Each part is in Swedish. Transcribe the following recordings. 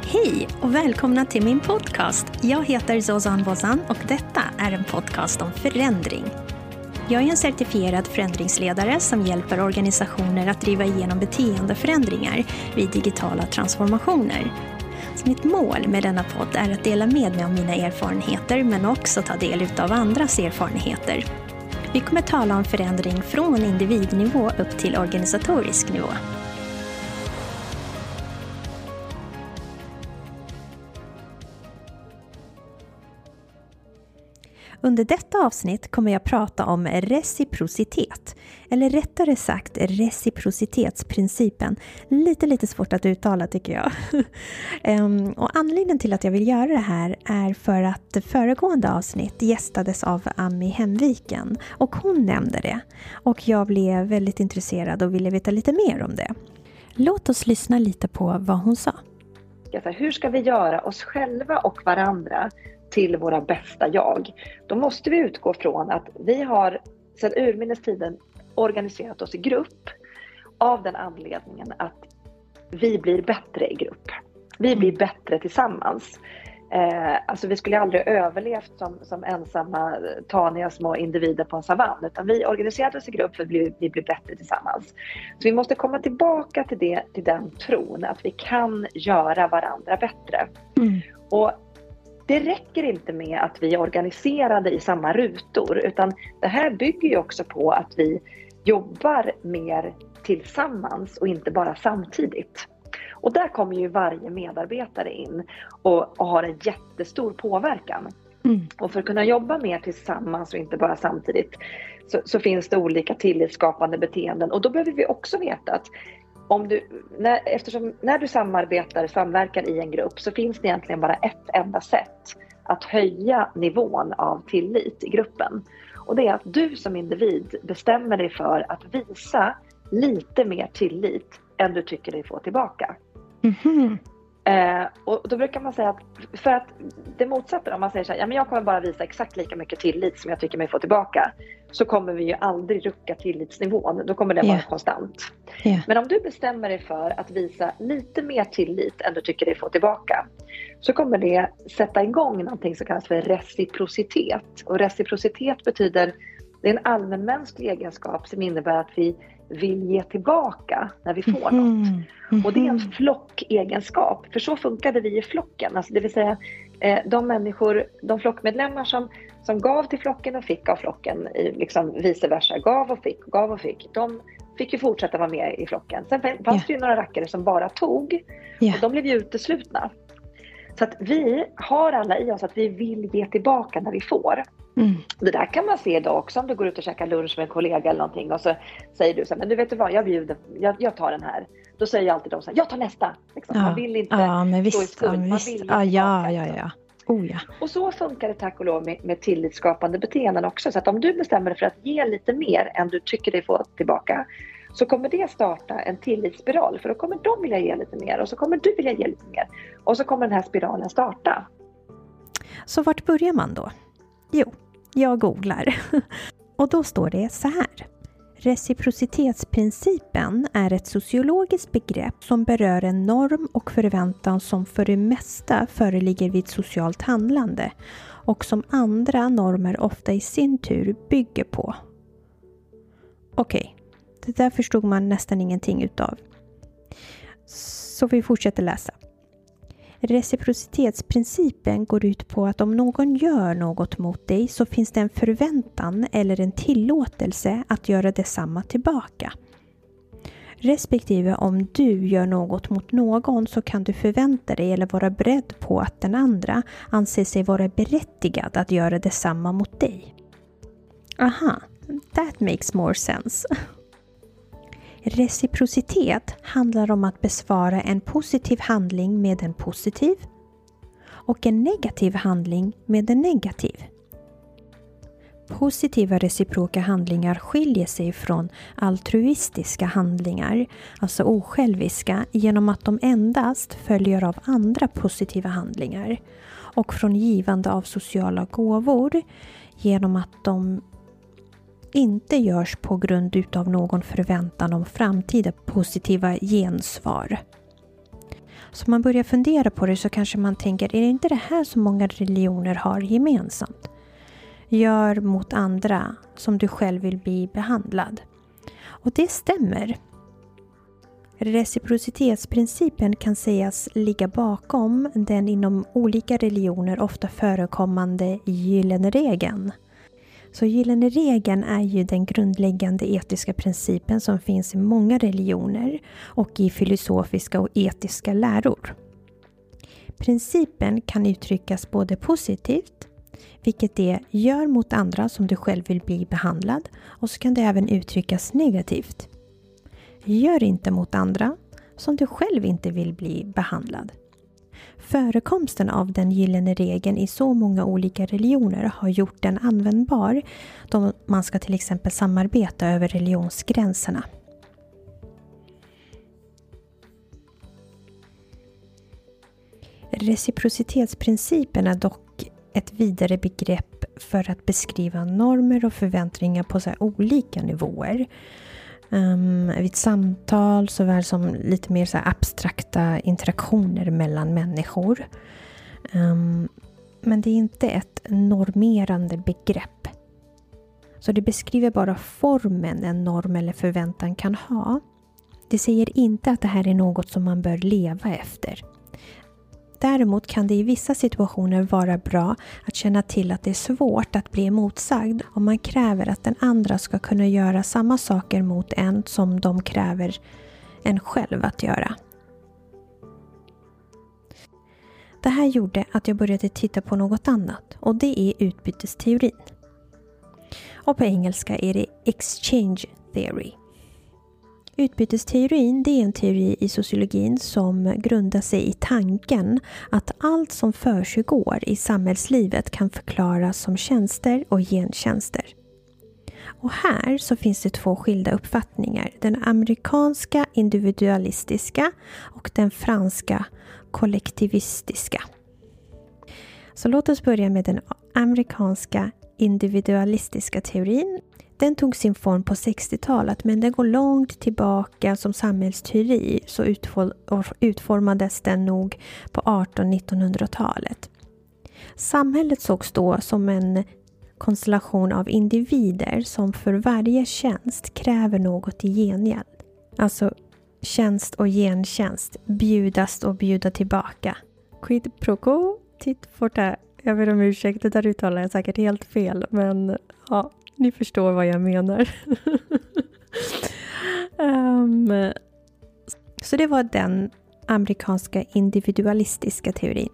Hej och välkomna till min podcast. Jag heter Zozan Bozan och detta är en podcast om förändring. Jag är en certifierad förändringsledare som hjälper organisationer att driva igenom beteendeförändringar vid digitala transformationer. Så mitt mål med denna podd är att dela med mig av mina erfarenheter men också ta del av andras erfarenheter. Vi kommer tala om förändring från individnivå upp till organisatorisk nivå. Under detta avsnitt kommer jag prata om reciprocitet, eller rättare sagt reciprocitetsprincipen. Lite svårt att uttala tycker jag. Och anledningen till att jag vill göra det här är för att föregående avsnitt gästades av Ami Hemviken och hon nämnde det. Och jag blev väldigt intresserad och ville veta lite mer om det. Låt oss lyssna lite på vad hon sa. Hur ska vi göra oss själva och varandra till våra bästa jag? Då måste vi utgå från att vi har sedan urminnes tiden organiserat oss i grupp av den anledningen att vi blir bättre i grupp. Vi blir bättre tillsammans. Alltså vi skulle aldrig ha överlevt som ensamma taniga små individer på en savann, utan vi organiserade oss i grupp för att vi blir bättre tillsammans. Så vi måste komma tillbaka till den tron att vi kan göra varandra bättre. Och det räcker inte med att vi är organiserade i samma rutor, utan det här bygger ju också på att vi jobbar mer tillsammans och inte bara samtidigt. Och där kommer ju varje medarbetare in och har en jättestor påverkan. Och för att kunna jobba mer tillsammans och inte bara samtidigt så finns det olika tillitsskapande beteenden. Och då behöver vi också veta att när du samverkar i en grupp så finns det egentligen bara ett enda sätt att höja nivån av tillit i gruppen. Och det är att du som individ bestämmer dig för att visa lite mer tillit än du tycker dig få tillbaka. Och då brukar man säga att för att det motsatta, om man säger så här, ja, men jag kommer bara visa exakt lika mycket tillit som jag tycker mig få tillbaka, så kommer vi ju aldrig rucka tillitsnivån. Då kommer det vara konstant. Men om du bestämmer dig för att visa lite mer tillit än du tycker dig få tillbaka, så kommer det sätta igång någonting som kallas för reciprocitet. Och reciprocitet betyder, det är en allmänmänsklig egenskap som innebär att vi vill ge tillbaka när vi får något. Och det är en flockegenskap, för så funkade vi i flocken. Alltså det vill säga de flockmedlemmar som gav till flocken och fick av flocken, liksom vice versa, gav och fick. De fick ju fortsätta vara med i flocken. Sen fanns det ju några rackare som bara tog och de blev ju uteslutna. Så att vi har alla i oss att vi vill ge tillbaka när vi får. Det där kan man se idag också om du går ut och käkar lunch med en kollega eller någonting och så säger du så här, men du vet vad, jag tar den här. Då säger alltid de så här, jag tar nästa. Liksom. Man vill inte stå i skuld, man vill Ja. Och så funkar det tack och lov med tillitsskapande beteenden också. Så att om du bestämmer dig för att ge lite mer än du tycker dig få tillbaka, så kommer det starta en tillitsspiral. För då kommer de vilja ge lite mer och så kommer du vilja ge lite mer. Och så kommer den här spiralen starta. Så vart börjar man då? Jo, jag googlar. Och då står det så här. Reciprocitetsprincipen är ett sociologiskt begrepp som berör en norm och förväntan som för det mesta föreligger vid socialt handlande och som andra normer ofta i sin tur bygger på. Okej, det där förstod man nästan ingenting utav. Så vi fortsätter läsa. Reciprocitetsprincipen går ut på att om någon gör något mot dig så finns det en förväntan eller en tillåtelse att göra detsamma tillbaka. Respektive om du gör något mot någon så kan du förvänta dig eller vara beredd på att den andra anser sig vara berättigad att göra detsamma mot dig. Aha, that makes more sense. Reciprocitet handlar om att besvara en positiv handling med en positiv och en negativ handling med en negativ. Positiva reciproka handlingar skiljer sig från altruistiska handlingar, alltså osjälviska, genom att de endast följer av andra positiva handlingar, och från givande av sociala gåvor genom att de inte görs på grund utav någon förväntan om framtida positiva gensvar. Så om man börjar fundera på det så kanske man tänker, är det inte det här som många religioner har gemensamt? Gör mot andra som du själv vill bli behandlad. Och det stämmer. Reciprocitetsprincipen kan sägas ligga bakom den inom olika religioner ofta förekommande gyllene regeln. Så gyllene regeln är ju den grundläggande etiska principen som finns i många religioner och i filosofiska och etiska läror. Principen kan uttryckas både positivt, vilket det gör mot andra som du själv vill bli behandlad, och så kan det även uttryckas negativt. Gör inte mot andra som du själv inte vill bli behandlad. Förekomsten av den gyllene regeln i så många olika religioner har gjort den användbar då man ska till exempel samarbeta över religionsgränserna. Reciprocitetsprincipen är dock ett vidare begrepp för att beskriva normer och förväntningar på så här olika nivåer. Vid samtal såväl som lite mer så här abstrakta interaktioner mellan människor. Men det är inte ett normerande begrepp. Så det beskriver bara formen en norm eller förväntan kan ha. Det säger inte att det här är något som man bör leva efter. Däremot kan det i vissa situationer vara bra att känna till att det är svårt att bli emotsagd om man kräver att den andra ska kunna göra samma saker mot en som de kräver en själv att göra. Det här gjorde att jag började titta på något annat, och det är utbytesteorin. Och på engelska är det exchange theory. Utbytesteorin, det är en teori i sociologin som grundar sig i tanken att allt som försiggår i samhällslivet kan förklaras som tjänster och gentjänster. Och här så finns det två skilda uppfattningar. Den amerikanska individualistiska och den franska kollektivistiska. Så låt oss börja med den amerikanska individualistiska teorin. Den tog sin form på 60-talet, men den går långt tillbaka som samhällsteori, så utformades den nog på 1800-1900-talet. Samhället sågs då som en konstellation av individer som för varje tjänst kräver något i gengäld. Alltså tjänst och gentjänst, bjudast och bjuda tillbaka. Quid pro quo, tit for tat. Jag ber om ursäkt, det där uttalar jag säkert helt fel, men ja, ni förstår vad jag menar. Så det var den amerikanska individualistiska teorin.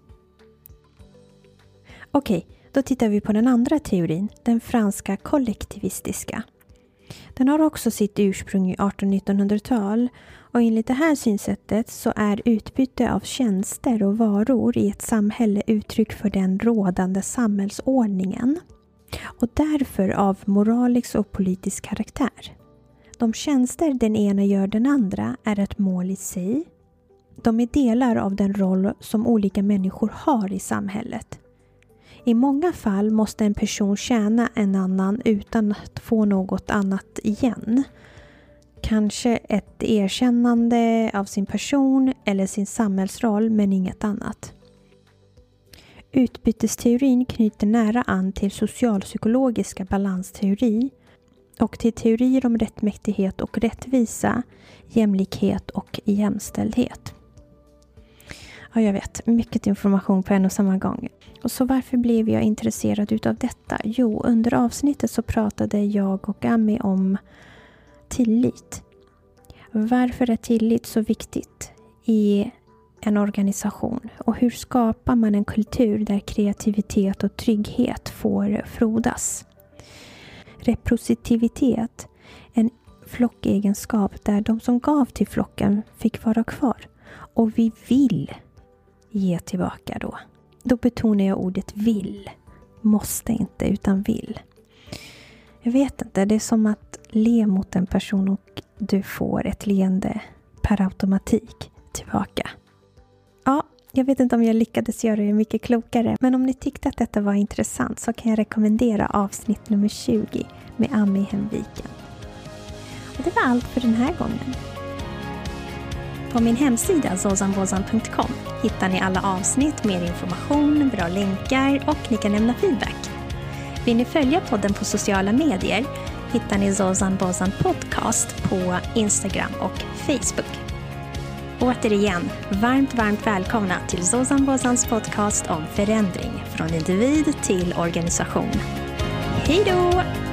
Okej, då tittar vi på den andra teorin, den franska kollektivistiska. Den har också sitt ursprung i 1800-1900-tal, och enligt det här synsättet så är utbyte av tjänster och varor i ett samhälle uttryck för den rådande samhällsordningen. Och därför av moralisk och politisk karaktär. De tjänster den ena gör den andra är ett mål i sig. De är delar av den roll som olika människor har i samhället. I många fall måste en person tjäna en annan utan att få något annat igen. Kanske ett erkännande av sin person eller sin samhällsroll, men inget annat. Utbytesteorin knyter nära an till socialpsykologiska balansteori och till teorier om rättmätighet och rättvisa, jämlikhet och jämställdhet. Ja, jag vet, mycket information på en och samma gång. Och så varför blev jag intresserad utav detta? Jo, under avsnittet så pratade jag och Ami om tillit. Varför är tillit så viktigt i en organisation? Och hur skapar man en kultur där kreativitet och trygghet får frodas? Reciprocitet, en flockegenskap där de som gav till flocken fick vara kvar. Och vi vill ge tillbaka då. Då betonar jag ordet vill. Måste inte, utan vill. Jag vet inte, det är som att le mot en person och du får ett leende per automatik tillbaka. Ja, jag vet inte om jag lyckades göra det mycket klokare. Men om ni tyckte att detta var intressant så kan jag rekommendera avsnitt nummer 20 med Ami Hemviken. Och det var allt för den här gången. På min hemsida zozanbozan.com hittar ni alla avsnitt, mer information, bra länkar och ni kan lämna feedback. Vill ni följa podden på sociala medier hittar ni Zozan Bozan Podcast på Instagram och Facebook. Återigen, varmt välkomna till Zozan Bozans podcast om förändring från individ till organisation. Hej då!